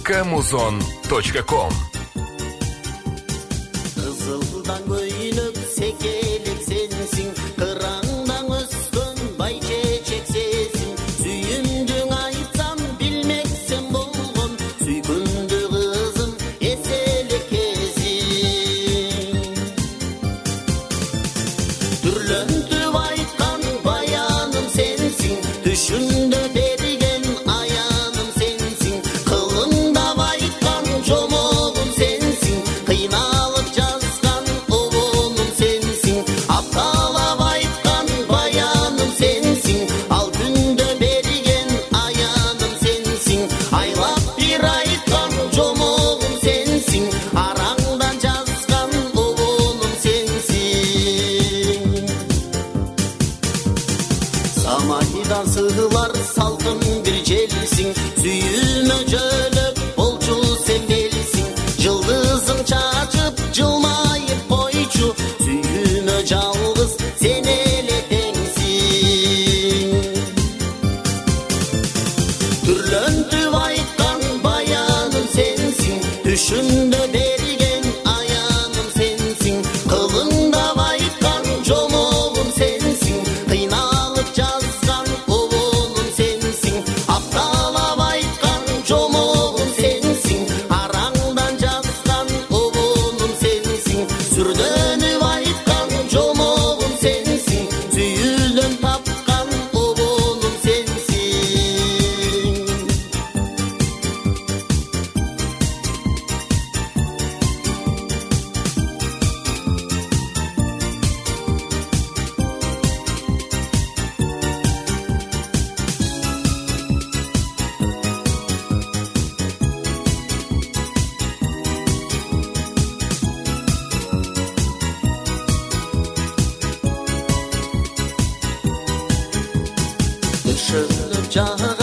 kmuzon.com. Kızıldan göynüp sekelip sensin, kırandan üstün bay çeçek sesin. Süyümdün aytsam bilmeksen bolğun, süykündü kızım eseli kezin. Türlöntüp aytkan bayanım sensin, düşündü bergen ayanım sensin. Kılında aytkan çomoğum sensin, kıynalıp жазган oğlum sensin. Aptalap aytkan bayanım sensin, al күндө берген аянım sensin. Айлап bir aytkan çomoğum sensin, arаңдан жазган oğlum sensin. Samайдан сыгылар салқын bir желсин, сүйүүмө жөлөп болчу сен белсин. Жылдызың чачып жылмайып койчу, сүйүүмө жалгыз сен эле теңсин. Түрлөнтүп айткан баяным сенсин, түшүмдө берген аяным сенсин. Кылыңда айткан жомогум сенсин, кыйналып жазган оолум сенсин. Апталап айткан жомогум сенсин, араңдан жазган оолум сенсин. Сүрдөнүп айткан жомогум сенсин, сүйүүдөн тапкан оолум сенсин. Düşürüp jağan